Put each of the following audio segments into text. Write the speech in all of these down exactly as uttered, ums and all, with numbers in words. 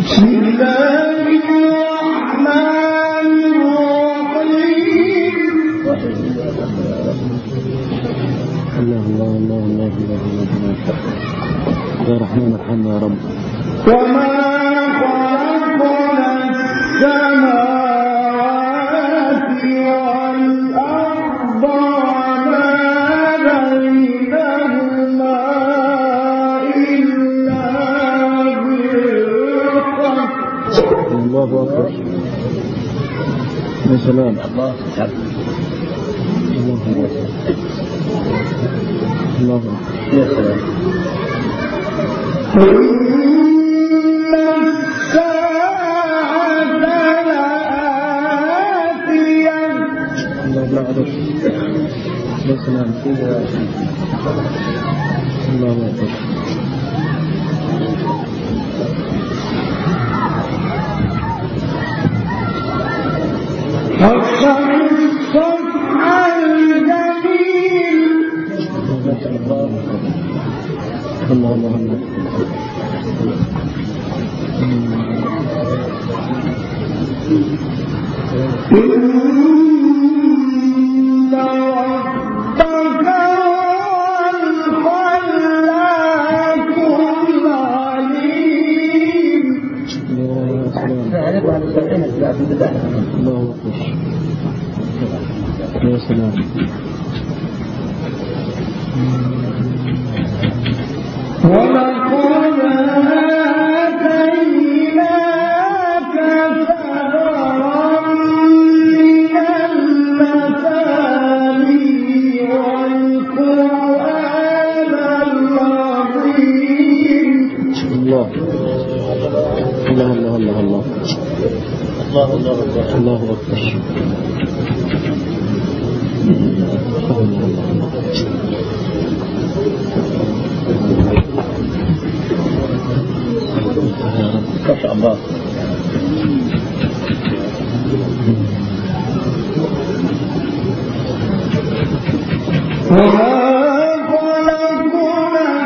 بسم الله الرحمن الرحيم. الله الله الله الله الله الله يا رحمن ارحمنا يا رب. وما خلقنا السماوات والأرض وما بينهما إلا بالحق. الله أكبر. يا سلام. الله الله أكبر. الله أكبر. يا سلام. إن الساعة لآتية. الله أكبر. يا سلام. الله أكبر. فاصفح الصفح الجميل. الله الله الله. إن ربك هو الخلاق العليم. يا سلام. الله أكبر. يا سلام. ولقد آتيناك سبعا من المثاني والقرآن العظيم. الله الله الله الله الله الله الله الله أكبر. ما شاء الله. وما خلقنا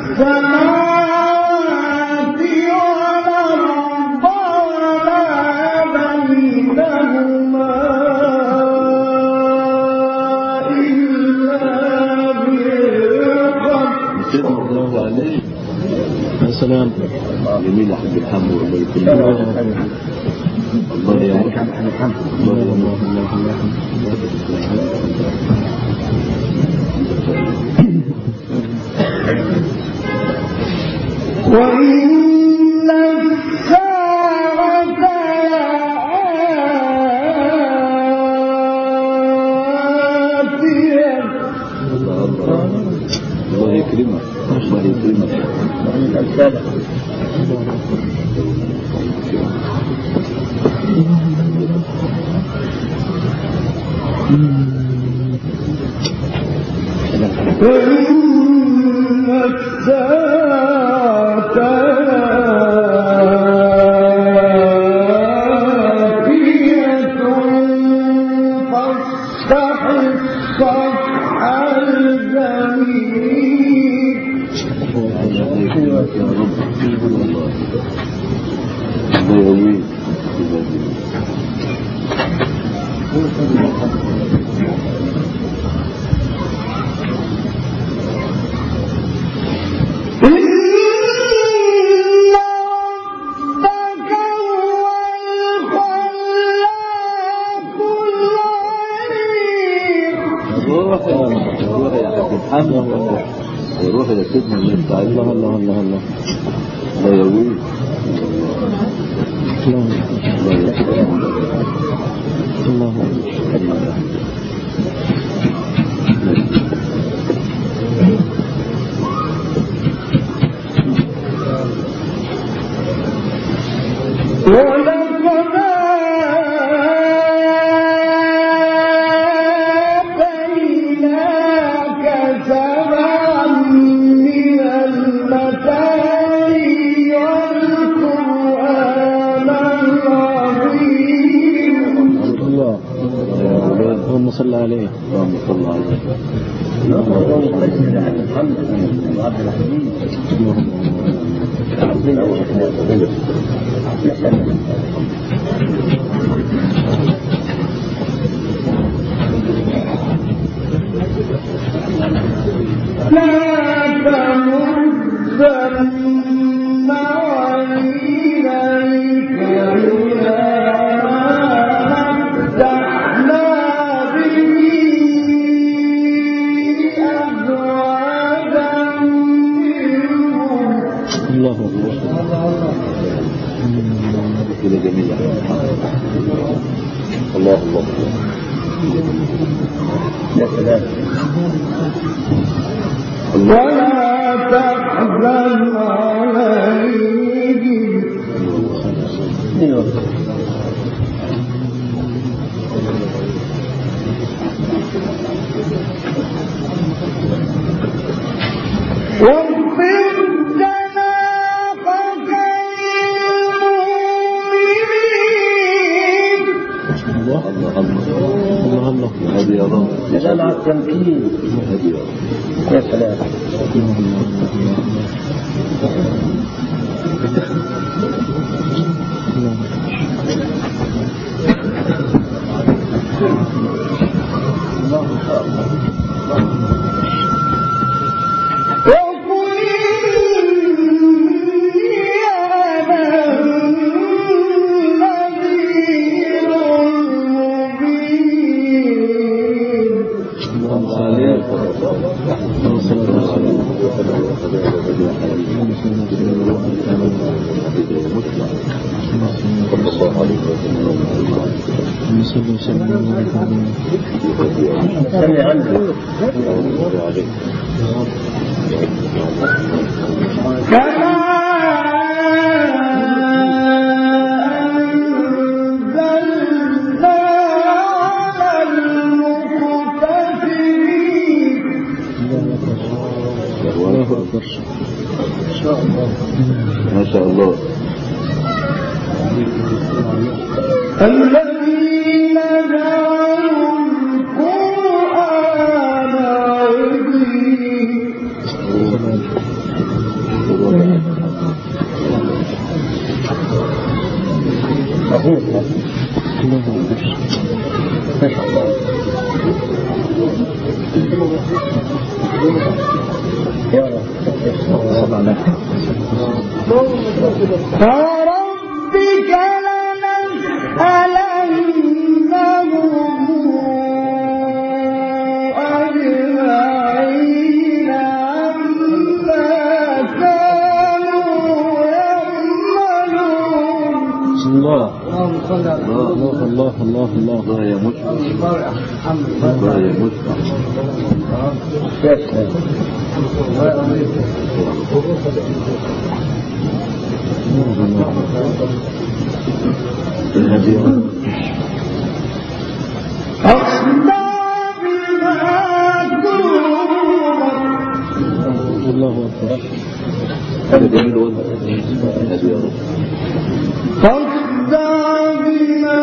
السماوات والأرض وما بينهما إلا بالحق. الله عليك. يا سلام. جميل يا حبيبي الحمد والله كله. الله الله يا رب. الله الله الله. وإن الساعة لآتية. الله يكرمك. الله يكرمك. الأمثال. وإن الساعة لآتية فاصفح الصفح الجميل. الله يكرمك يا رب. الله يقويك. يروح إلى سيدنا الله تعالى. الله الله الله الله. لا يروي. الله لا يروي. الله. ولقد آتيناك سبعا من المثاني والقرآن العظيم. الله. اللهم صل عليه. اللهم صل عليه. اللهم الله الله يا سلام ولا تحزن عليهم واغفر جناحك للمؤمنين. الله الله الله الله هذه يا رب سلام على التمكين. هذه يا رب يا سلام. سمع عنه كما أنزلنا على المقتسمين. ما شاء الله الذين جعلوا القرآن عظيم. فربك لنسألنهم أجمعين عما كانوا يعملون. الله الله الله الله الله الله يا مشفع الله يا مشفع الله أكبر. هذا جميل والله هذا يا رب فاصدع بما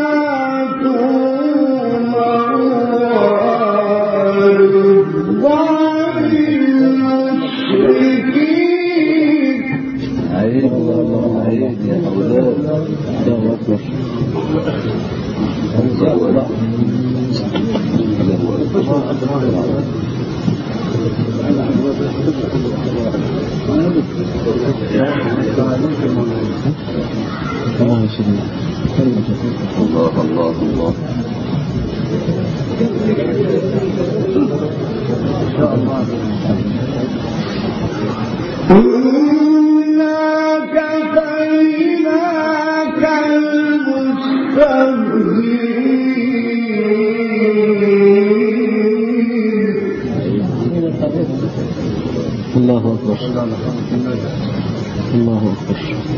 تؤمر وعن المشركين. عيد الله عيد يا أولاد الله أكبر. الله يسلمك. الله الله الله إنا كفيناك المستهزئين. الله أكبر. الله أكبر.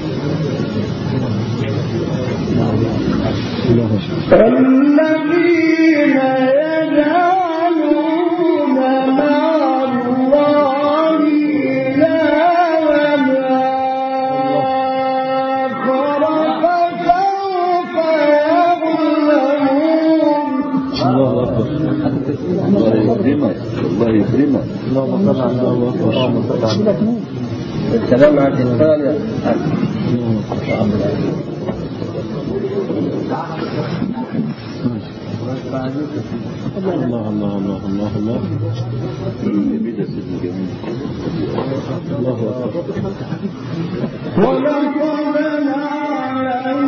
الله أكبر. الذين يجعلون مع الله إلها آخر فسوف يعلمون. الله أكبر. الله يكرمك الله يكرمك اللهم صل على الله أكبر. السلام على الإنسان. الله أكبر. الله الله الله الله الله جميل يا سيدنا جميل. الله أكبر. ولقد نعلم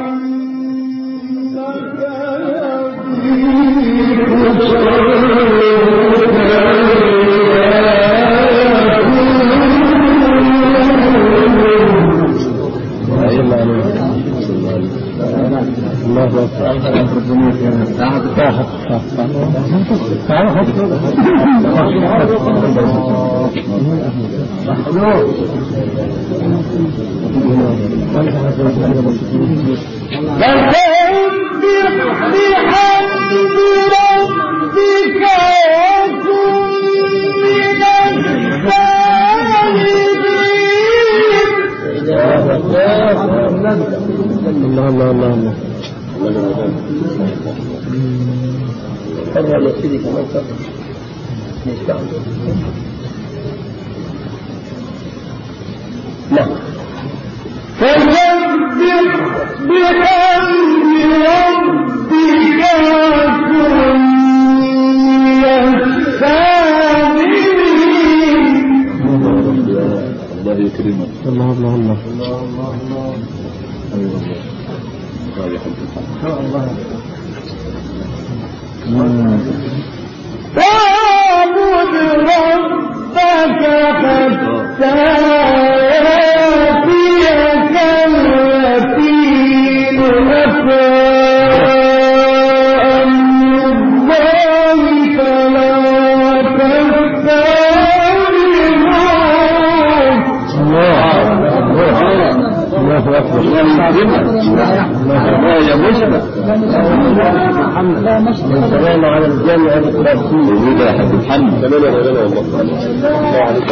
الله الله الله الله فرع لسيدي كمان فرع نسبة نعم فسبح بحمد ربك وكن من الساجدين. الله يكرمك. الله الله الله واعبد ربك حتى يأتيك اليقين. أتى أمر الله فلا تستعجلوه. الله أكبر. الله يا مسلم. السلام على الجامع الإسلامي. وجود يا حبيب محمد. سلام يا مولانا والله. الله عليك.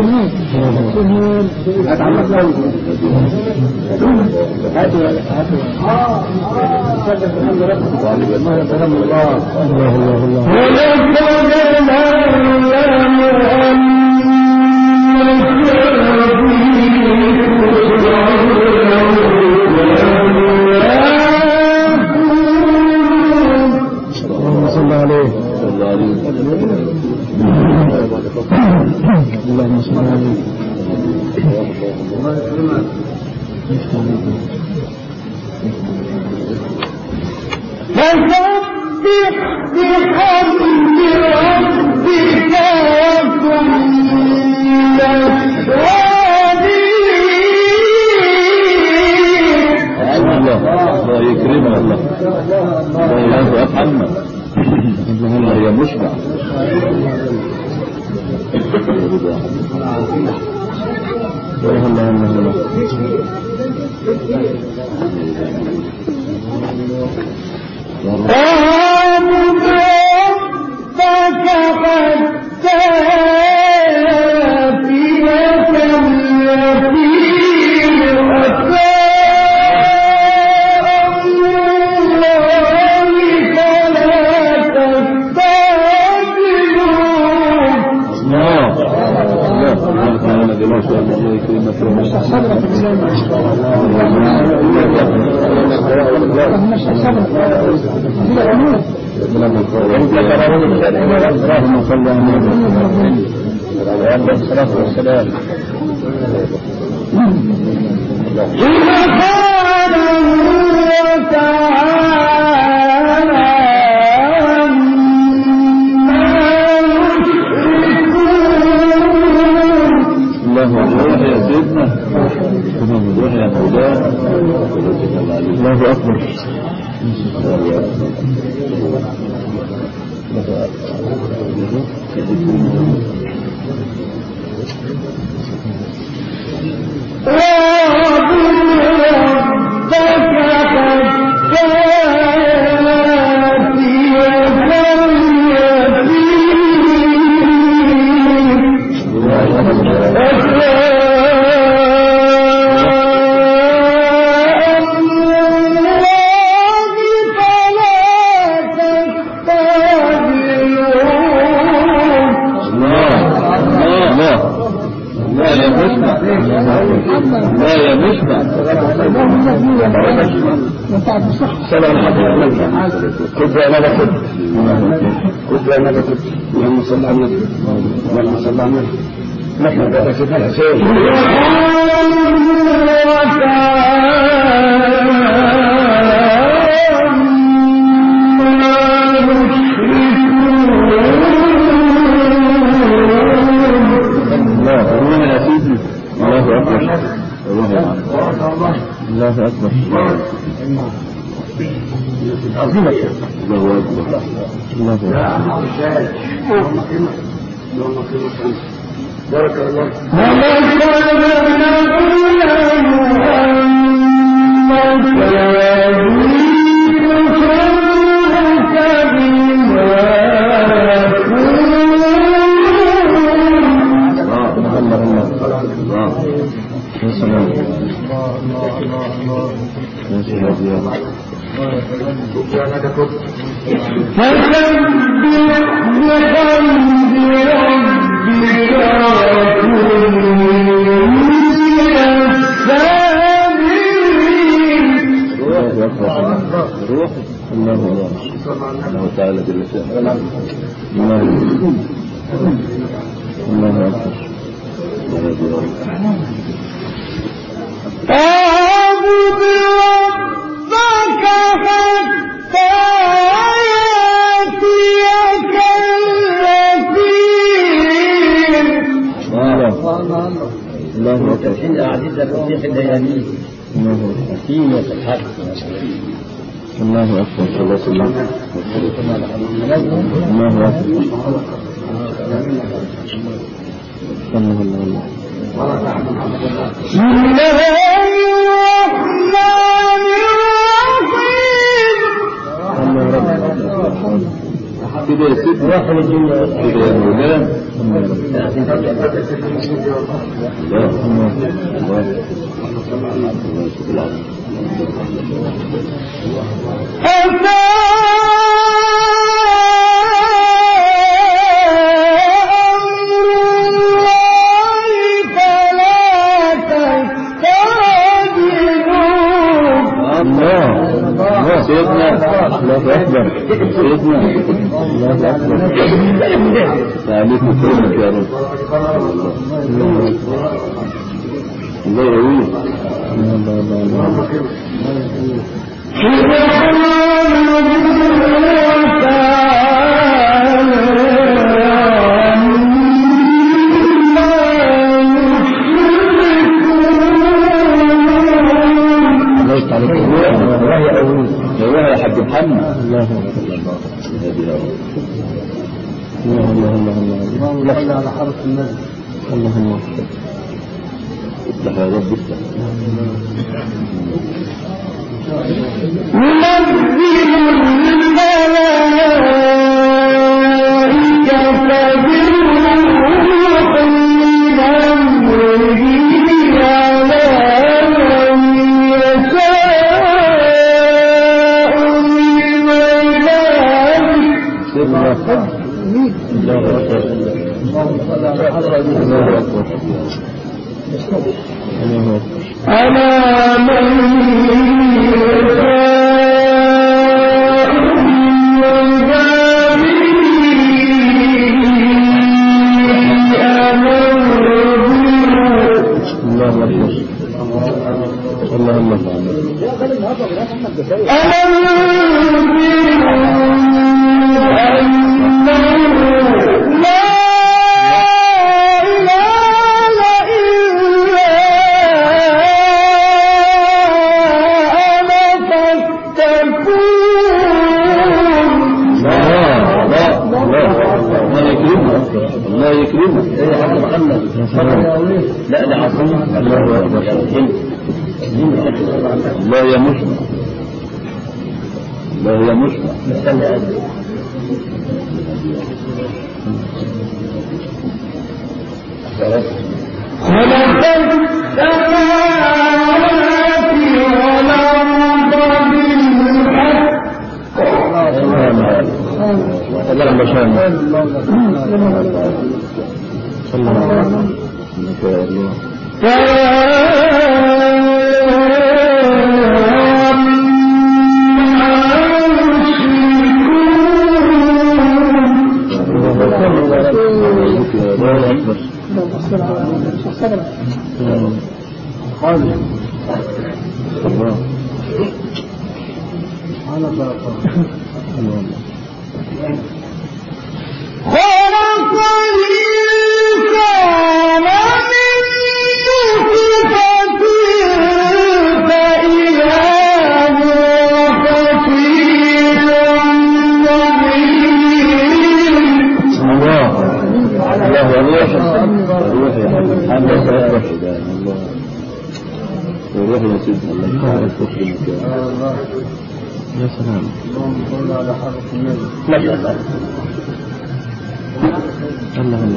اللهم صل عليه. فسبح بحمد ربك وكن من الساجدين. الله الله يكرمك. الله الله يا محمد. الله يا مشبع. الله الله الله واعبد ربك حتى يأتيك اليقين. أتى أمر الله فلا اللهم صل على الصلاة والسلام. سبحانه وتعالى الله أكبر يا سيدنا. الله يا مولانا. الله أكبر. الله سلام عليكم. كنت أنا بكت. كنت أنا بكت. اللهم صل على النبي. اللهم صل على النبي. نحن بكت الحسين. الله أكبر. عظيمة. الله أكبر. الله أكبر. بارك الله. روح الله الله تعالى جل شأنه. الله الله أكبر. اعبد ربك حتى يأتيك اليقين. الله أكبر. الحين أعزيز التصديق الدياني. الله أكبر. قيمة الحق. الله أكبر. الله أكبر. الله أكبر. الله الله. بسم الله الرحمن الرحيم. كده يا سيدي. كده يا مولانا. الله سيدنا الله أكبر. سيدنا الله أكبر. تعليق كرمك يا رب. الله يرويه. الله الله الله. الله يا حاج محمد. الله الله الله الله الله على حرف النبي. الله الله. افتح يا رب افتح. ننزل الملائكة بالروح من أمره على من يشاء من عباده. الله أكبر. على من يشاء من عباده الله أكبر. الله الله. الله يكرمك. لا لا عظيم. الله أكبر. الله يا مشمع. الله يا مشمع. خلق السماوات والأرض بالحق. اللهم شاء الله. صلى الله عليه وسلم. يا سلام. اللهم صل على حضرة النبي. ما شاء الله. الله الله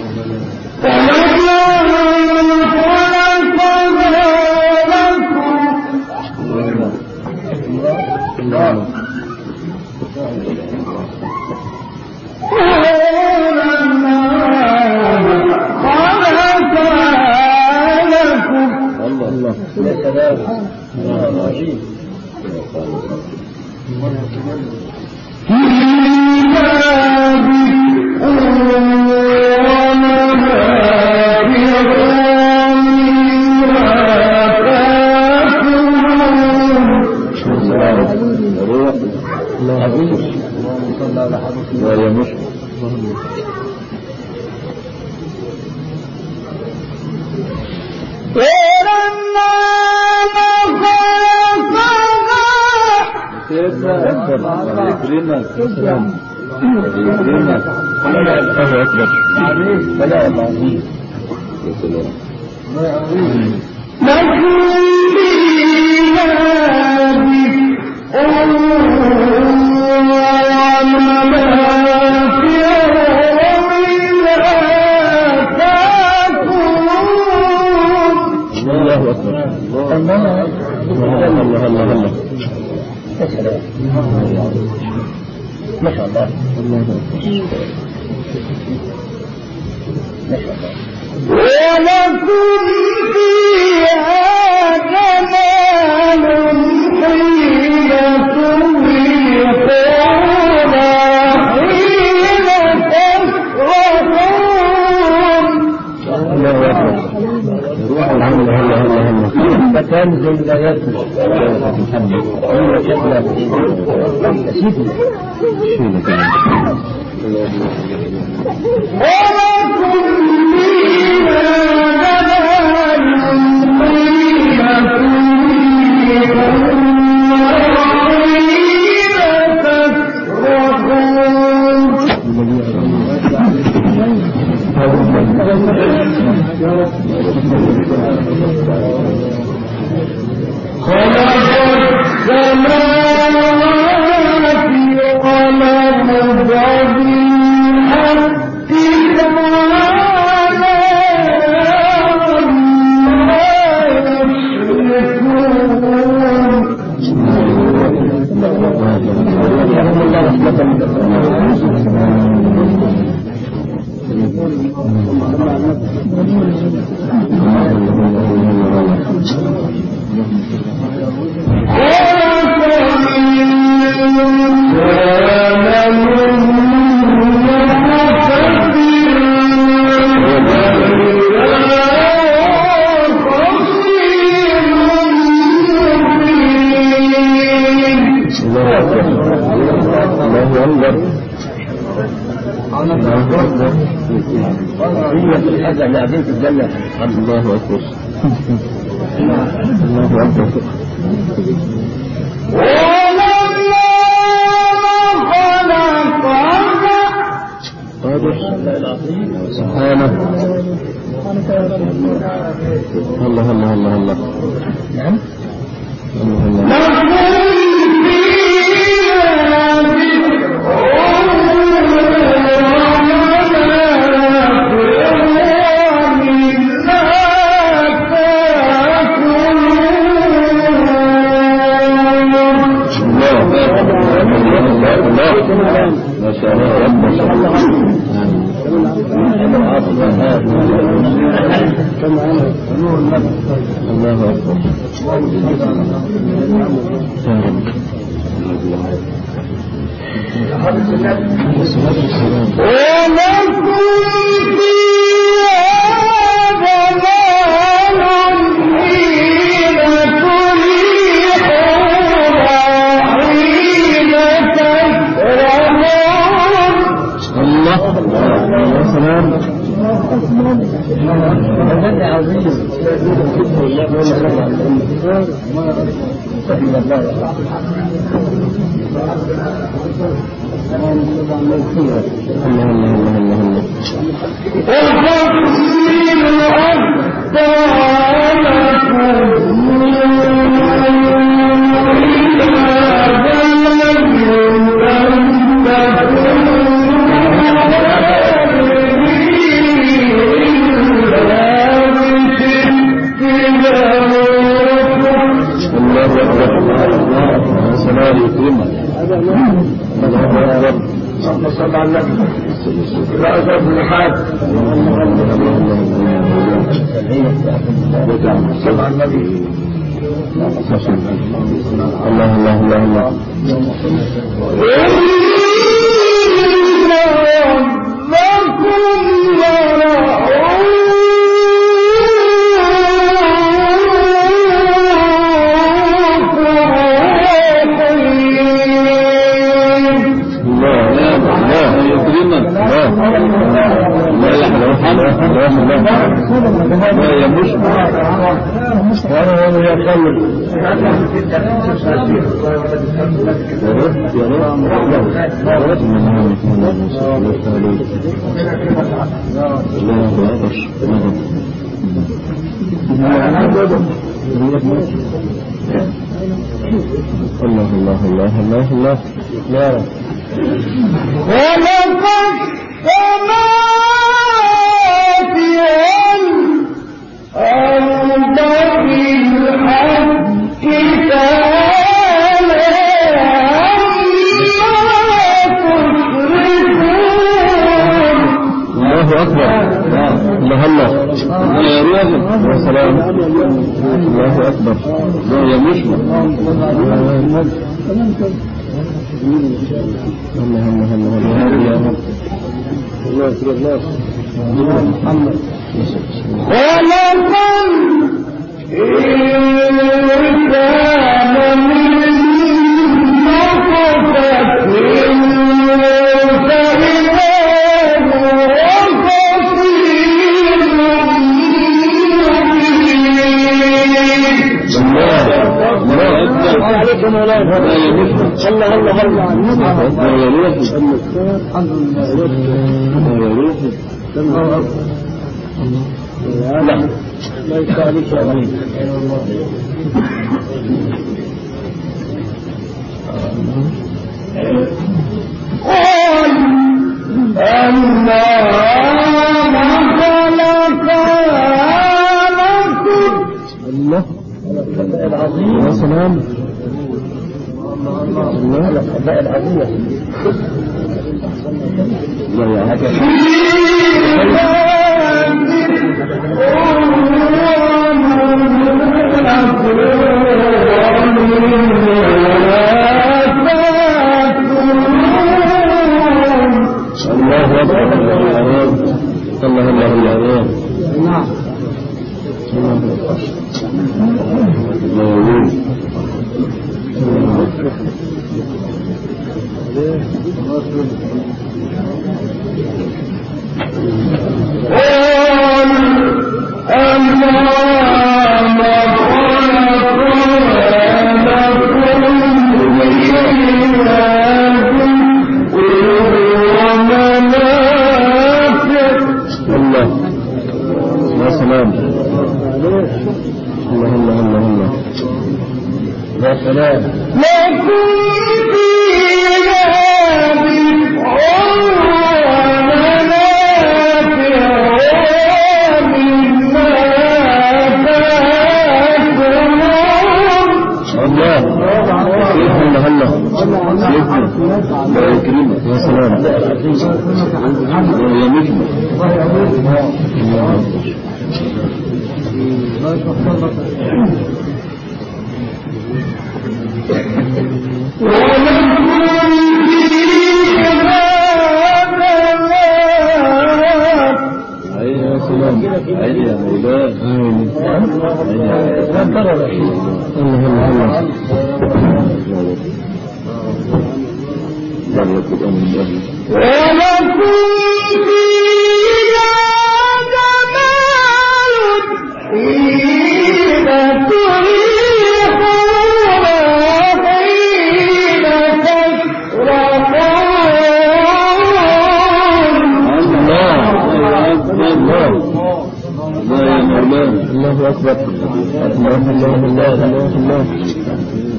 ما شاء الله. ولكم فيها جمال حين تميتون حين تسرحون. مكان زي الآيات الله أكبر. الله أكبر. قادر سبحانه. الله الله الله الله. نعم. الله الله. ما شاء الله. ما شاء الله. الله أكبر. ولكم الله الله الله الله الله الله الله الله الله يا رب ولقد السماوات والأرض بالحق تعالى عما الله تشركون. أكبر الله الله يا رياض يا سلام الله أكبر يا مشمع الله الله الله يا رب الله يسر الله محمد ولقد إنسان من نطفة الله الله الله لا لا يسالك امين قل أما الله العظيم يا سلام الله الأداء العظيم لا يا حاجة الله أكبر الله الله الله نعم لكم فيها دفء ومنافع ومنها تأكلون. الله الله الله الله يكرمك يا سلام يا مجمع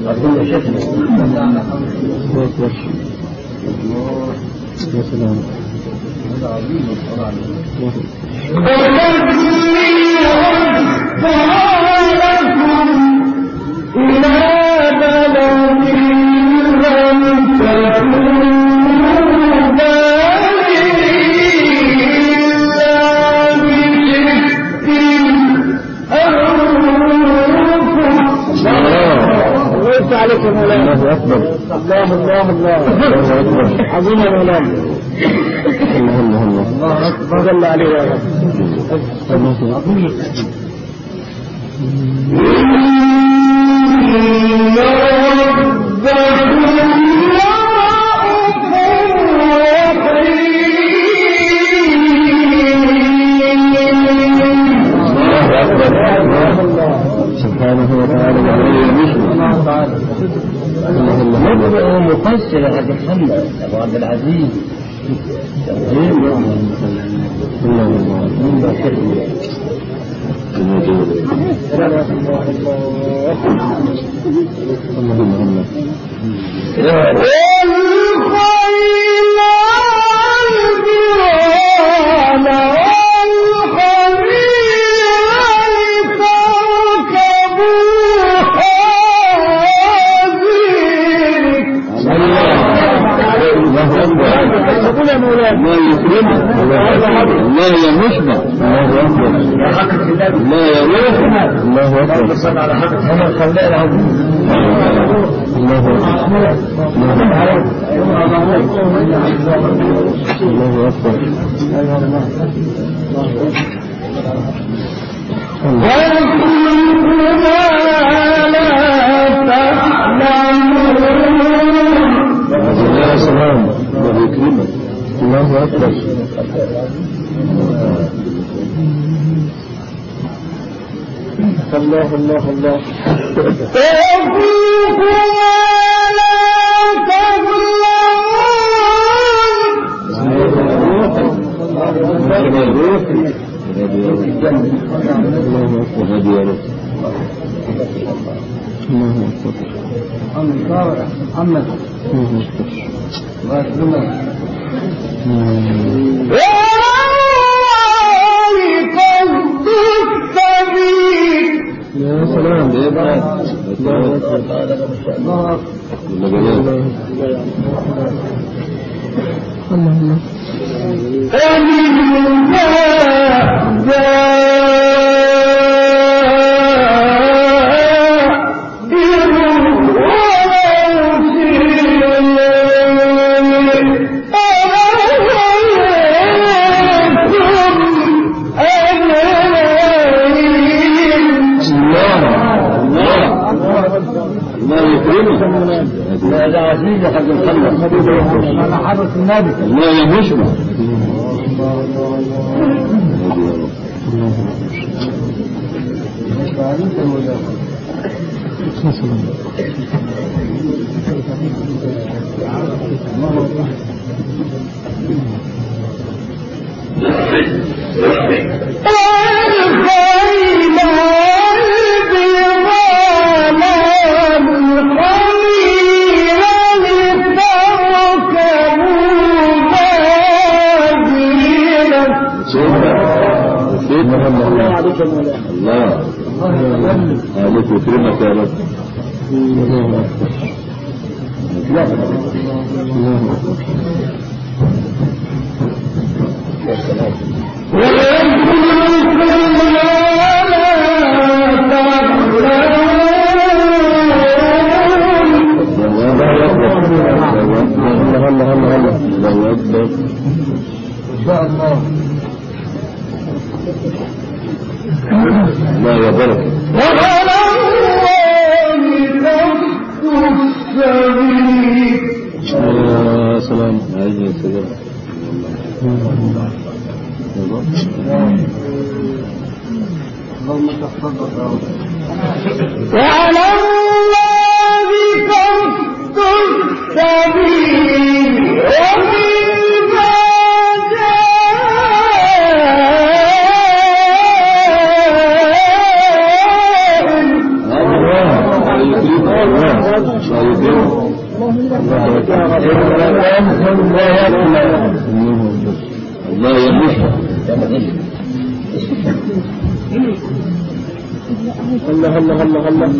أظن شكله يا سلام عليكم مولانا. الله أكبر. الله الله الله الله أكبر. عظيم يا مولانا. الله الله الله. الله أكبر. صلى عليه يا رب. الله سبحانه وتعالى مدعو مفسر هذه محمد أبو عبد العزيز. لا يكرمه لا يمشبع الله أكبر. لا يروح الله أكبر. صلى على حق هنا الخلاء العظيم. الله أكبر. الله أكبر. يا سلام. الله يكرمه الله أكبر. الله الله الله. محمد يا سلام. الله هذا عزيز حق الخلق على حضرة النبي. لا يمشبع الله عليك الله عليك يكرمك يا رب. إن شاء الله. لا يا بركة. يا سلام. هذه السلام. اللهم تفضل. وعلى الله قصد السبيل ومما الله يمشي الله الله الله الله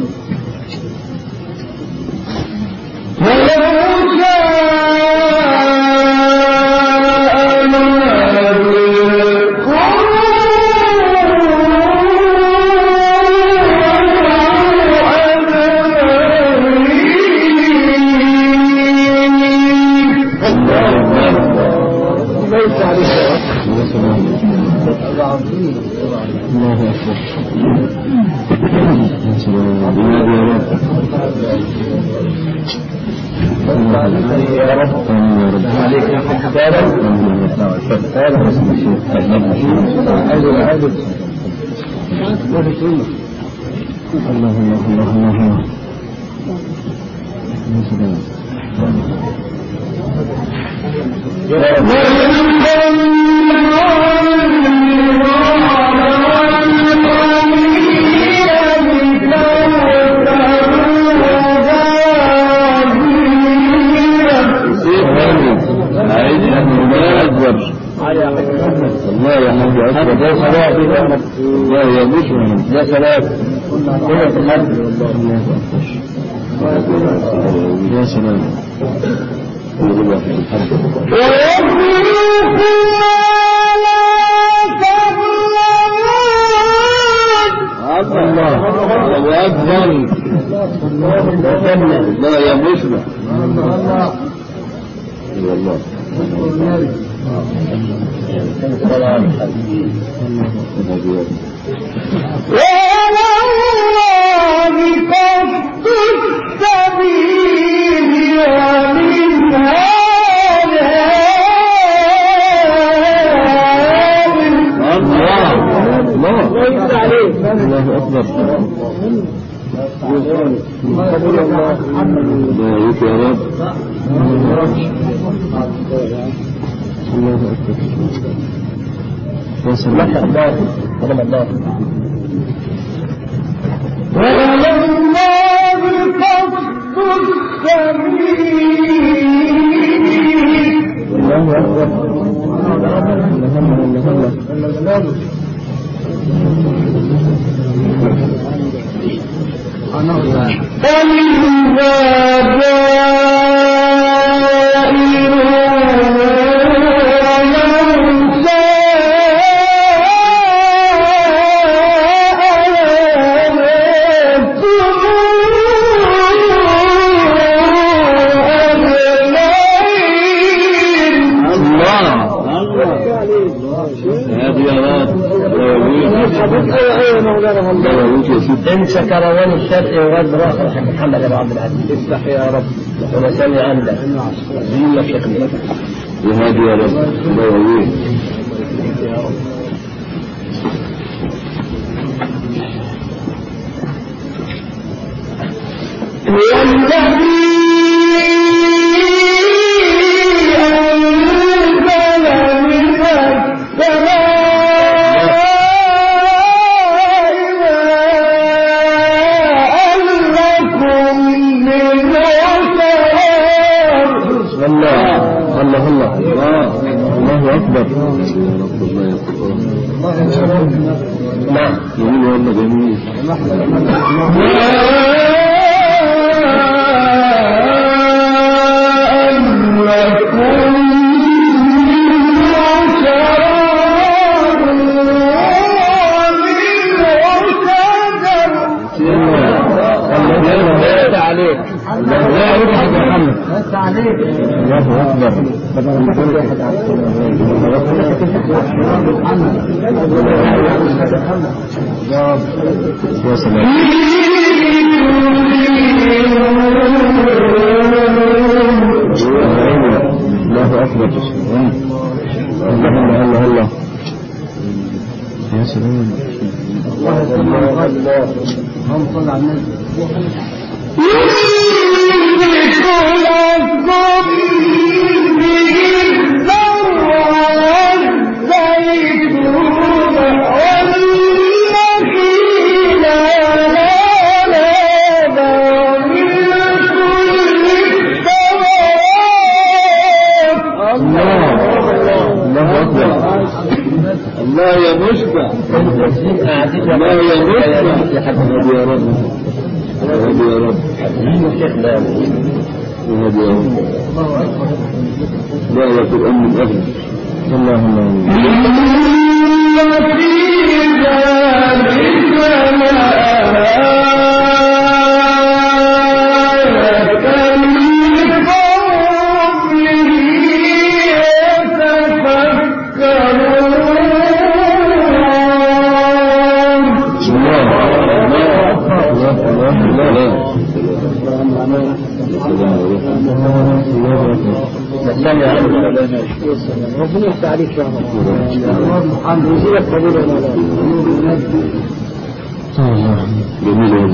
يا سلام كل في الحد يا سلام الله الله أكبر لا يا مسلم والله الله أكبر بارك يا رب الله أكبر وسلم الله هذا الله الله أكبر انسى كروان الشرقي وغد راخر حق محمد ابو عبد العزيز افتح يا رب ونسمي عندك زينا شكلي وهذه يا رب الله يوفقك نعم جميل والله جميل عليك لا يضحك محمد بس عليك الله اكبر يا سلام الله أكبر الله الله الله يا سلام الله الله هم صل على النبي الله ما يموت هذه يا رب هذه يا رب وهذه يا رب لا يكون أمن أبدا اللهم ربنا يفتح عليك يا رب عن وزيرة قبول ولا جميل يا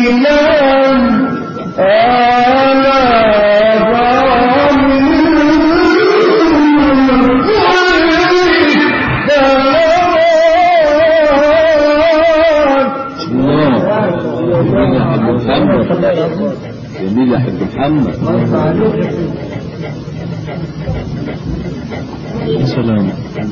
الله جميل يا حاج محمد. يا سلام.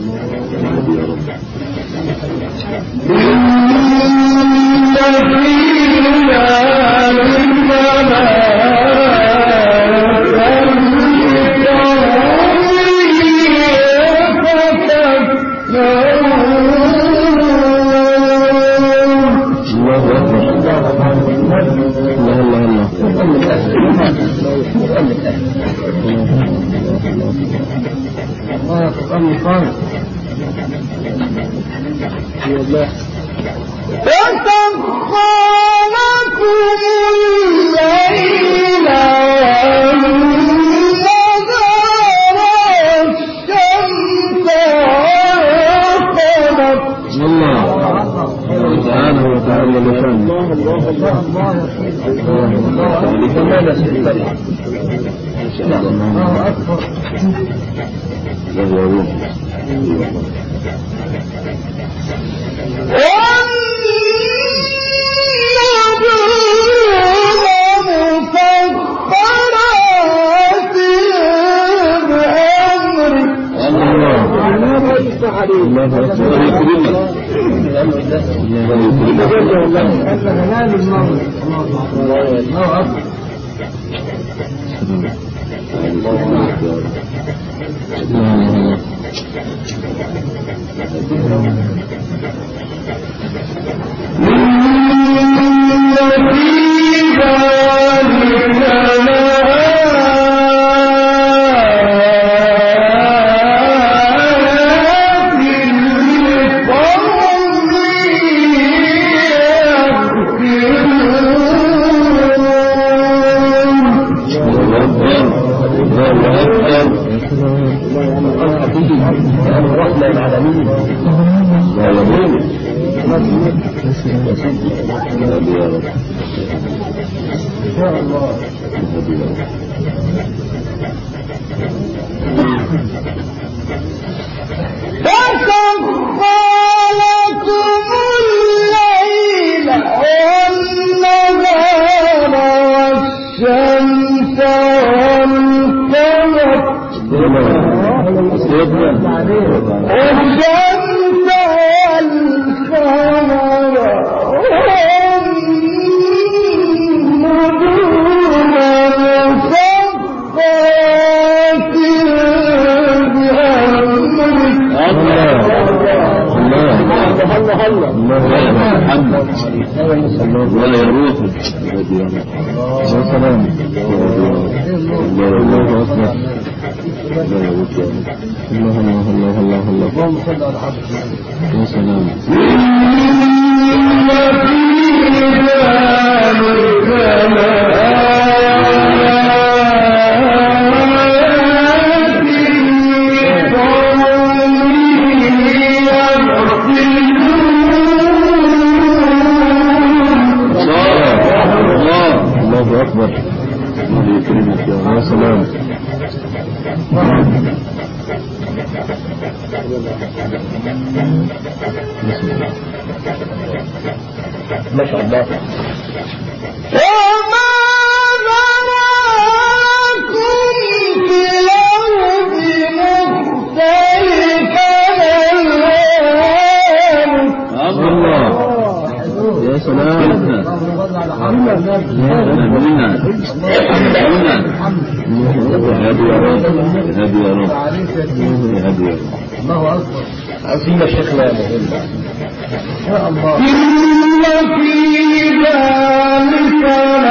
ما شاء الله. يا سلام. الله أكبر. عظيم شيخنا يا مهم. يا الله. إن في ذلك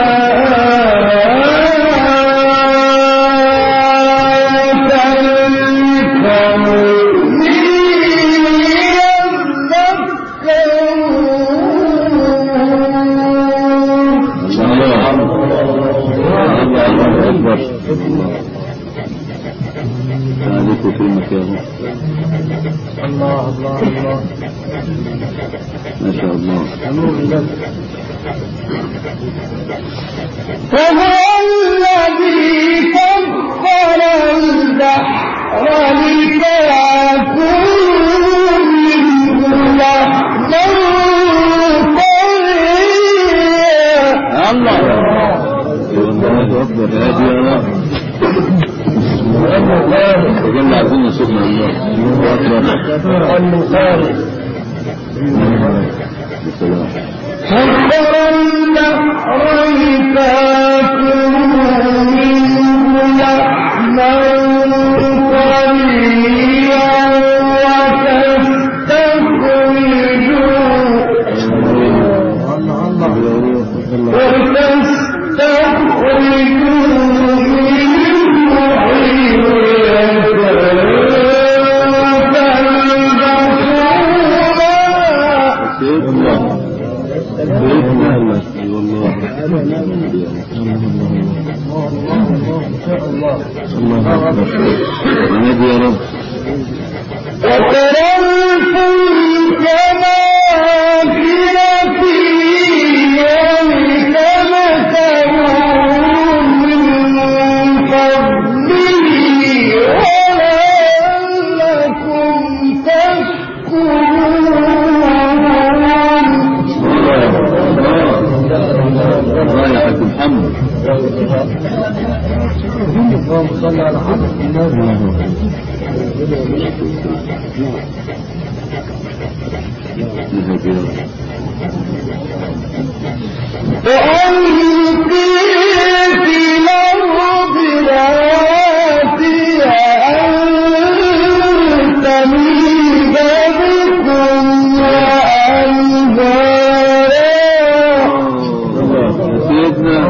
الله الله الله ما شاء الله. وهو الذي سخر البحر لتأكلوا منه لحما طريا. الله سخر البحرين فاكلوا منه لحما طريا وترى الفلك مواخر فيها لتبتغوا من فضله ولعلكم تشكرون. رايحة محمد اللهم صل على حضرة وألقي في الأرض رواسي أن تميد بكم وأنهارا. سيدنا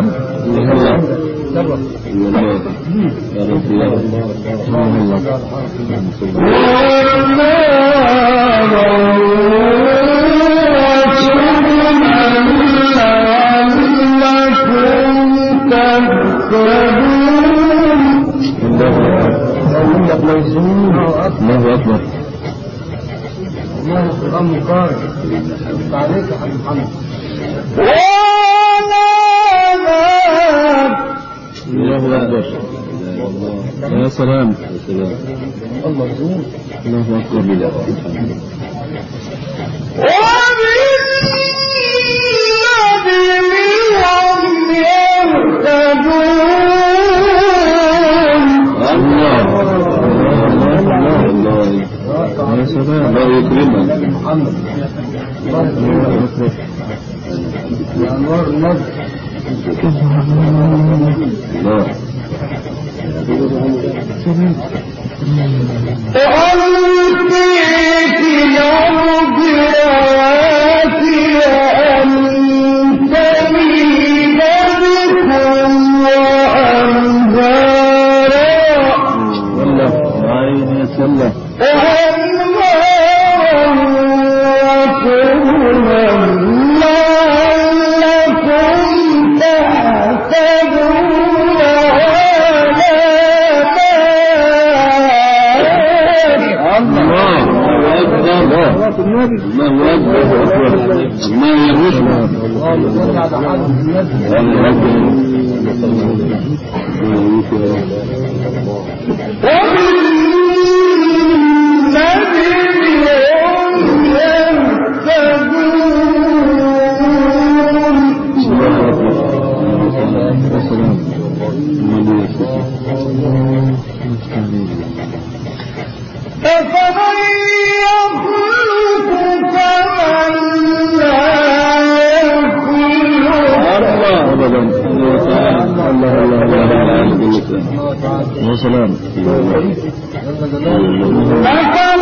الله أكبر. الله القرآن مقارن عليك يا حبيب محمد. الله أكبر. يا سلام الله يزول. الله أكبر. يا سلام الله يكرمك محمد. الله يكرمك يا أنوار النجم. الله وألقي في الأرض رواسي أن تميد بكم وأنهارا. والله عين يا سلام الله أكبر. ما يغش اللهم صل على حضرة وسلام. أفلا